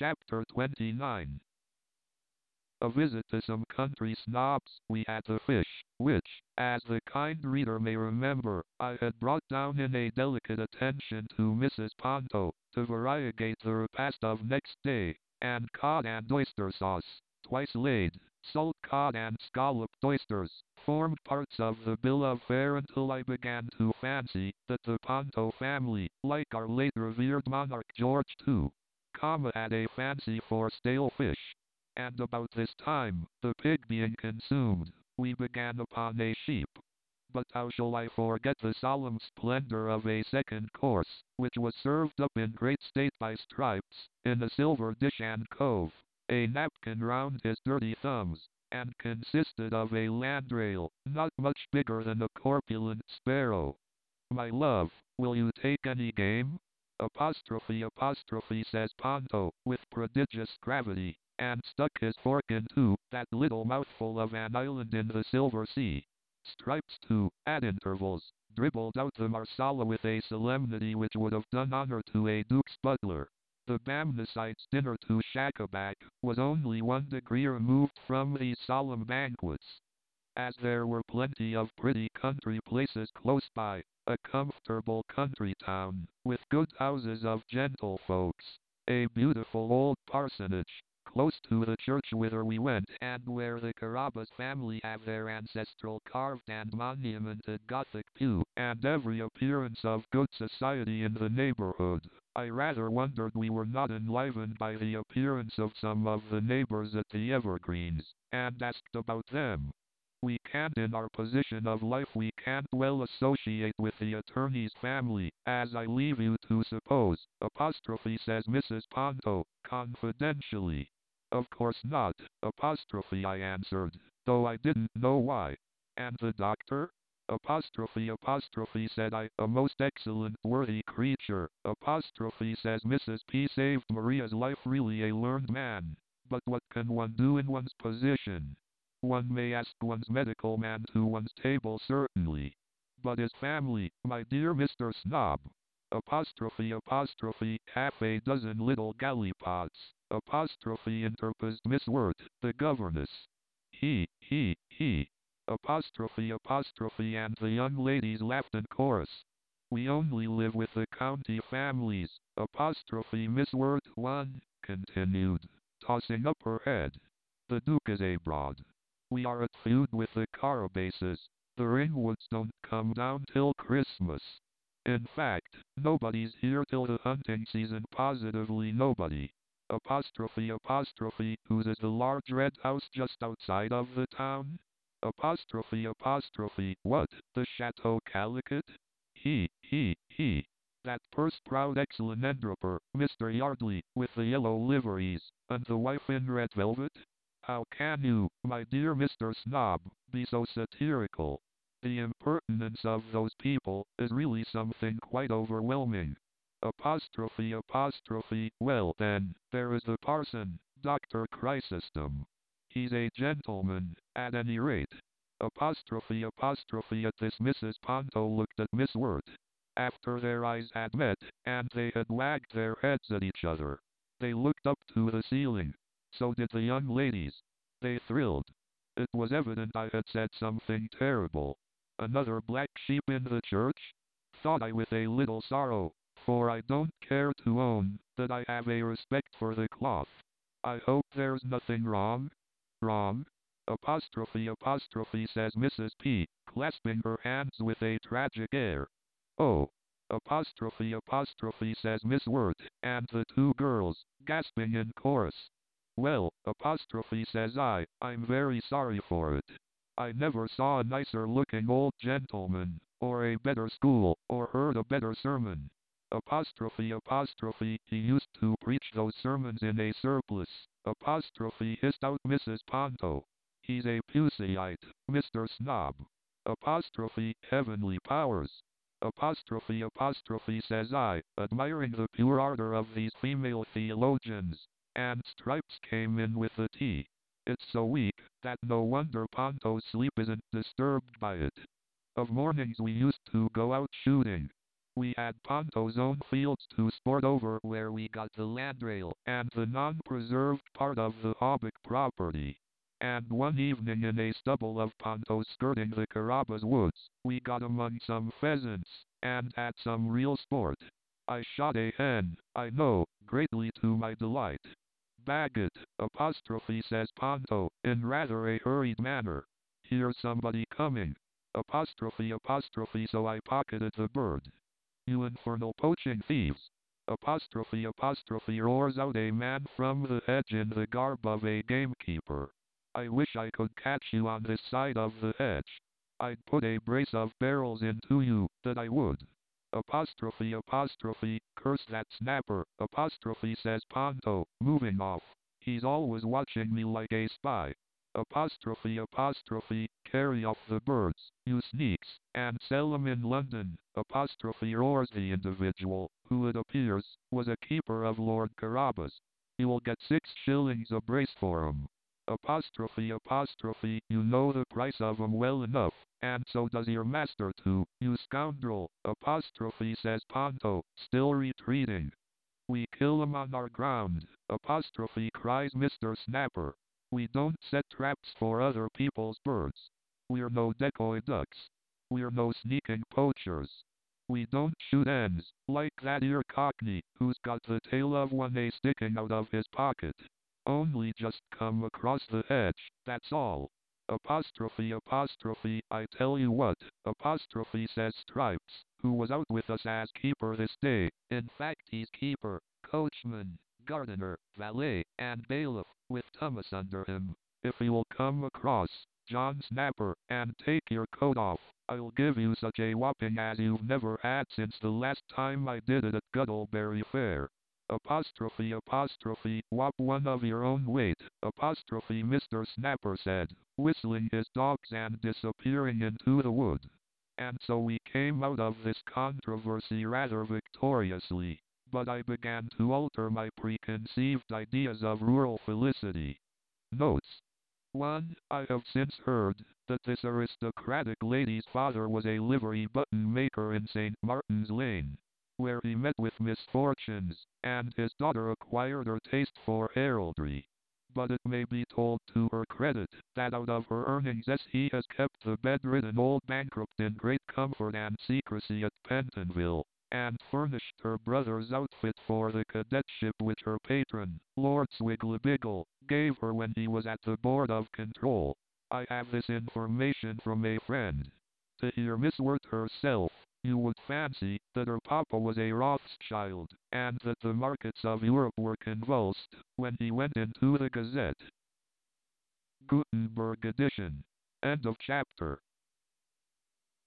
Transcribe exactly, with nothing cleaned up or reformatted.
Chapter twenty-nine. A visit to some country snobs. We had the fish, which, as the kind reader may remember, I had brought down in a delicate attention to Missus Ponto, to variegate the repast of next day, and cod and oyster sauce, twice laid, salt cod and scalloped oysters, formed parts of the bill of fare until I began to fancy that the Ponto family, like our late revered monarch George the Second, comma, had a fancy for stale fish. And about this time, the pig being consumed, we began upon a sheep. But how shall I forget the solemn splendor of a second course, which was served up in great state by Stripes, in a silver dish and cove, a napkin round his dirty thumbs, and consisted of a landrail, not much bigger than a corpulent sparrow. "My love, will you take any game?" Apostrophe apostrophe says Ponto, with prodigious gravity, and stuck his fork into that little mouthful of an island in the silver sea. Stripes, too, at intervals, dribbled out the marsala with a solemnity which would have done honor to a duke's butler. The Bamnesites' dinner to Shacabac was only one degree removed from these solemn banquets. As there were plenty of pretty country places close by, a comfortable country town, with good houses of gentlefolks, a beautiful old parsonage, close to the church whither we went, and where the Carabas family have their ancestral carved and monumented Gothic pew, and every appearance of good society in the neighborhood, I rather wondered we were not enlivened by the appearance of some of the neighbors at the Evergreens, and asked about them. We can't, in our position of life, we can't well associate with the attorney's family, as I leave you to suppose, apostrophe says Missus Ponto, confidentially. Of course not, apostrophe I answered, though I didn't know why. And the doctor? Apostrophe apostrophe said I, a most excellent worthy creature, apostrophe says Missus P saved Maria's life, really a learned man. But what can one do in one's position? One may ask one's medical man to one's table, certainly. But his family, my dear Mister Snob. Apostrophe apostrophe half a dozen little gallipots, apostrophe interposed Miss Wirt, the governess. He, he, he. Apostrophe apostrophe and the young ladies laughed in chorus. We only live with the county families, apostrophe Miss Wirt one, continued, tossing up her head. The Duke is abroad. We are at feud with the Carabases. The Ringwoods don't come down till Christmas. In fact, nobody's here till the hunting season, positively nobody. Apostrophe apostrophe whose is the large red house just outside of the town? Apostrophe apostrophe what, the Chateau Calicut? He, he, he. That purse-proud excellent-endraper, Mister Yardley, with the yellow liveries, and the wife in red velvet? How can you, my dear Mister Snob, be so satirical? The impertinence of those people is really something quite overwhelming. Apostrophe apostrophe well then, there is the parson, Doctor Chrysostom. He's a gentleman, at any rate. Apostrophe apostrophe at this Missus Ponto looked at Miss Wirt. After their eyes had met, and they had wagged their heads at each other, they looked up to the ceiling. So did the young ladies. They thrilled. It was evident I had said something terrible. Another black sheep in the church? Thought I with a little sorrow, for I don't care to own that I have a respect for the cloth. I hope there's nothing wrong? Wrong? Apostrophe apostrophe says Missus P, clasping her hands with a tragic air. Oh! Apostrophe apostrophe says Miss Wirt, and the two girls, gasping in chorus. Well, apostrophe says I, I'm very sorry for it. I never saw a nicer looking old gentleman, or a better school, or heard a better sermon. Apostrophe apostrophe he used to preach those sermons in a surplice, apostrophe hissed out Missus Ponto. He's a Puseyite, Mister Snob. Apostrophe heavenly powers. Apostrophe apostrophe says I, admiring the pure ardor of these female theologians. And Stripes came in with the tea. It's so weak, that no wonder Ponto's sleep isn't disturbed by it. Of mornings we used to go out shooting. We had Ponto's own fields to sport over where we got the landrail and the non-preserved part of the Hobbick property. And one evening in a stubble of Ponto skirting the Carrabba's woods, we got among some pheasants, and had some real sport. I shot a hen, I know, greatly to my delight. Bagot, apostrophe says Ponto, in rather a hurried manner. Here's somebody coming. Apostrophe apostrophe so I pocketed the bird. You infernal poaching thieves! Apostrophe apostrophe roars out a man from the hedge in the garb of a gamekeeper. I wish I could catch you on this side of the hedge. I'd put a brace of barrels into you, that I would. Apostrophe apostrophe, curse that snapper, apostrophe says Ponto, moving off. He's always watching me like a spy. Apostrophe apostrophe, carry off the birds, you sneaks, and sell 'em in London, apostrophe roars the individual, who it appears, was a keeper of Lord Carrabba's. You'll get six shillings a brace for 'em. Apostrophe apostrophe, you know the price of 'em well enough, and so does your master too, you scoundrel, apostrophe says Ponto, still retreating. We kill 'em on our ground, apostrophe cries Mister Snapper. We don't set traps for other people's birds. We're no decoy ducks. We're no sneaking poachers. We don't shoot hens, like that 'ere cockney, who's got the tail of one a sticking out of his pocket. Only just come across the hedge, that's all. Apostrophe apostrophe, I tell you what, apostrophe says Stripes, who was out with us as keeper this day. In fact he's keeper, coachman, gardener, valet, and bailiff, with Thomas under him. If you'll come across, John Snapper, and take your coat off, I'll give you such a whopping as you've never had since the last time I did it at Guttleberry Fair. Apostrophe apostrophe, whop one of your own weight, apostrophe Mister Snapper said, whistling his dogs and disappearing into the wood. And so we came out of this controversy rather victoriously, but I began to alter my preconceived ideas of rural felicity. Notes. one. I have since heard that this aristocratic lady's father was a livery button maker in Saint Martin's Lane, where he met with misfortunes, and his daughter acquired her taste for heraldry. But it may be told to her credit that out of her earnings he has kept the bedridden old bankrupt in great comfort and secrecy at Pentonville, and furnished her brother's outfit for the cadetship which her patron, Lord Swiglebiggle, gave her when he was at the Board of Control. I have this information from a friend. To hear Miss Wirt herself, you would fancy that her papa was a Rothschild, and that the markets of Europe were convulsed when he went into the Gazette. Gutenberg edition. End of chapter.